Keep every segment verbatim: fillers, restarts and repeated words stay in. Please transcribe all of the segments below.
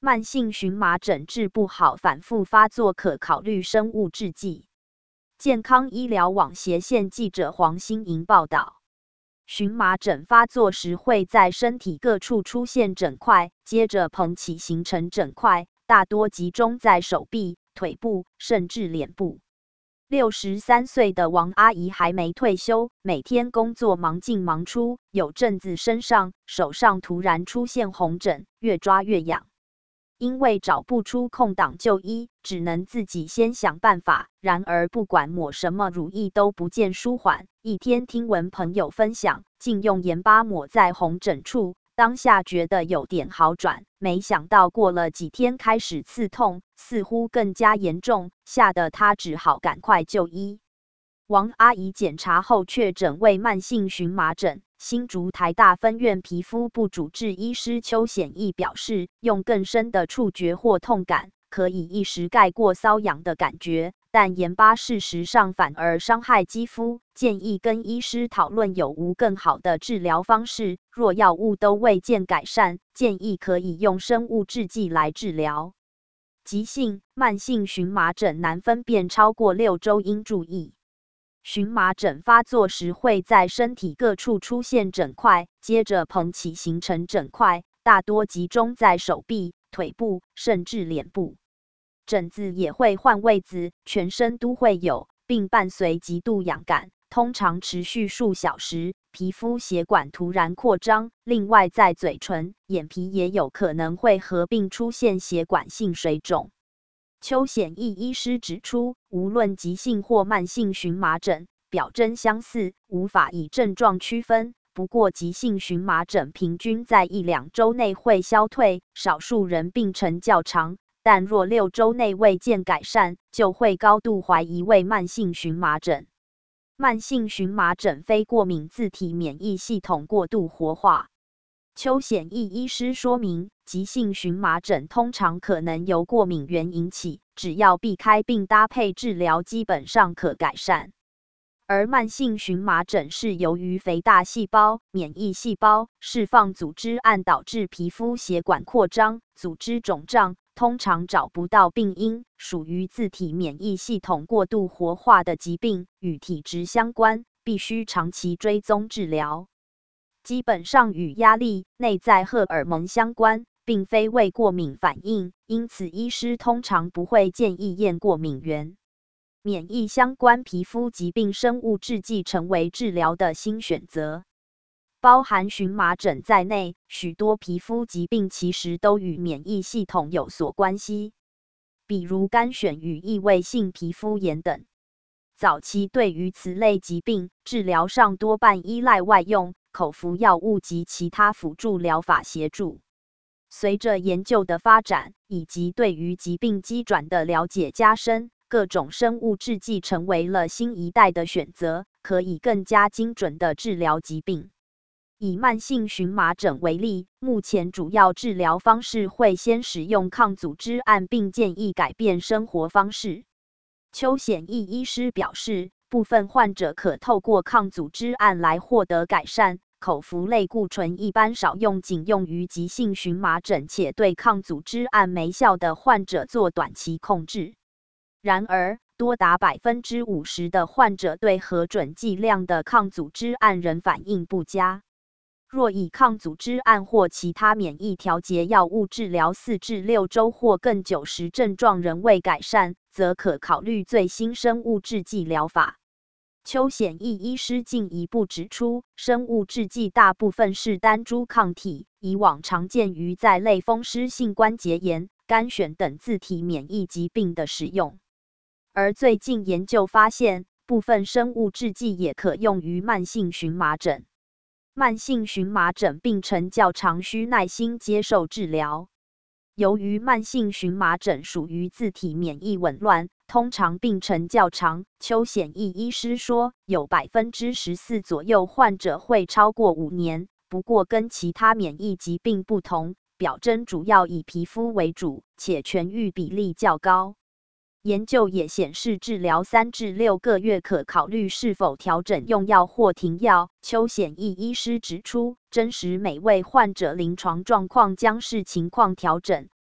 慢性荨麻疹治不好反复发作，可考虑生物制剂。健康医疗网斜线记者黄欣莹报道。荨麻疹发作时会在身体各处出现疹块，接着膨起形成疹块，大多集中在手臂、腿部，甚至脸部。六十三岁的王阿姨还没退休，每天工作忙进忙出，有阵子身上、手上突然出现红疹，越抓越痒。因为找不出空档就医，只能自己先想办法。然而不管抹什么乳液都不见舒缓。一天听闻朋友分享，竟用盐巴抹在红疹处，当下觉得有点好转，没想到过了几天开始刺痛，似乎更加严重，吓得她只好赶快就医。王阿姨检查后确诊为慢性荨麻疹。新竹台大分院皮肤部主治医师邱显义表示，用更深的触觉或痛感，可以一时盖过瘙痒的感觉，但盐巴事实上反而伤害肌肤，建议跟医师讨论有无更好的治疗方式。若药物都未见改善，建议可以用生物制剂来治疗。急性、慢性荨麻疹难分辨超过六周应注意。荨麻疹发作时会在身体各处出现疹块，接着膨起形成疹块，大多集中在手臂、腿部，甚至脸部。疹子也会换位子，全身都会有，并伴随极度痒感，通常持续数小时，皮肤血管突然扩张。另外，在嘴唇、眼皮也有可能会合并出现血管性水肿。邱显义医师指出，无论急性或慢性荨麻疹，表征相似，无法以症状区分。不过，急性荨麻疹平均在一两周内会消退，少数人病程较长，但若六周内未见改善，就会高度怀疑为慢性荨麻疹。慢性荨麻疹非过敏自体免疫系统过度活化。邱显义医师说明，急性荨麻疹通常可能由过敏源引起，只要避开并搭配治疗，基本上可改善。而慢性荨麻疹是由于肥大细胞、免疫细胞释放组织胺导致皮肤血管扩张、组织肿胀，通常找不到病因，属于自体免疫系统过度活化的疾病，与体质相关，必须长期追踪治疗。基本上与压力、内在荷尔蒙相关，并非为过敏反应，因此医师通常不会建议验过敏源。免疫相关皮肤疾病生物制剂成为治疗的新选择。包含荨麻疹在内，许多皮肤疾病其实都与免疫系统有所关系，比如干癣与异位性皮肤炎等。早期对于此类疾病，治疗上多半依赖外用、口服药物及其他辅助疗法协助。随着研究的发展，以及对于疾病机转的了解加深，各种生物制剂成为了新一代的选择，可以更加精准地治疗疾病。以慢性荨麻疹为例，目前主要治疗方式会先使用抗组织胺，并建议改变生活方式。邱显义医师表示，部分患者可透过抗组织胺来获得改善。口服类固醇一般少用，仅用于急性荨麻疹且对抗组织胺没效的患者做短期控制。然而，多达 百分之五十 的患者对核准剂量的抗组织胺仍反应不佳。若以抗组织胺或其他免疫调节药物治疗四至六周或更久时症状仍未改善，则可考虑最新生物制剂疗法。邱显义医师进一步指出，生物制剂大部分是单株抗体，以往常见于在类风湿性关节炎、干癣等自体免疫疾病的使用。而最近研究发现，部分生物制剂也可用于慢性荨麻疹。慢性荨麻疹病程较长，需耐心接受治疗。由于慢性荨麻疹属于自体免疫紊乱，通常病程较长。邱显义医师说，有 百分之十四 左右患者会超过五年，不过跟其他免疫疾病不同，表征主要以皮肤为主，且痊愈比例较高。研究也显示，治疗三至六个月可考虑是否调整用药或停药。邱显义医师指出，真实每位患者临床状况将视情况调整，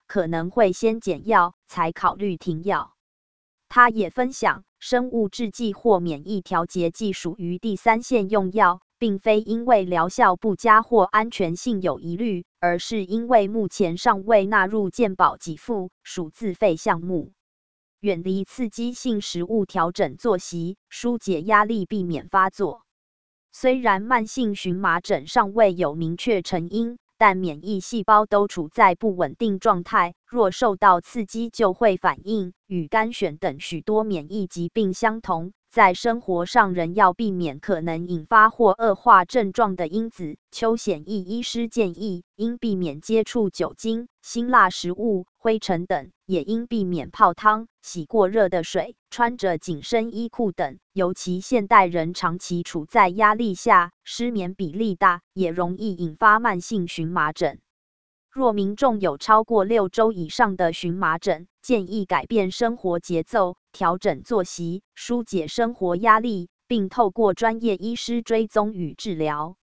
可能会先减药，才考虑停药。他也分享，生物制剂或免疫调节剂属于第三线用药，并非因为疗效不佳或安全性有疑虑，而是因为目前尚未纳入健保给付，属自费项目。远离刺激性食物，调整作息，疏解压力，避免发作。虽然慢性荨麻疹尚未有明确成因，但免疫细胞都处在不稳定状态，若受到刺激就会反应，与肝癣等许多免疫疾病相同。在生活上仍要避免可能引发或恶化症状的因子。邱显义医师建议，应避免接触酒精、辛辣食物、灰尘等，也应避免泡汤、洗过热的水、穿着紧身衣裤等。尤其现代人长期处在压力下，失眠比例大，也容易引发慢性荨麻疹。若民众有超过六周以上的荨麻疹，建议改变生活节奏，调整作息，疏解生活压力，并透过专业医师追踪与治疗。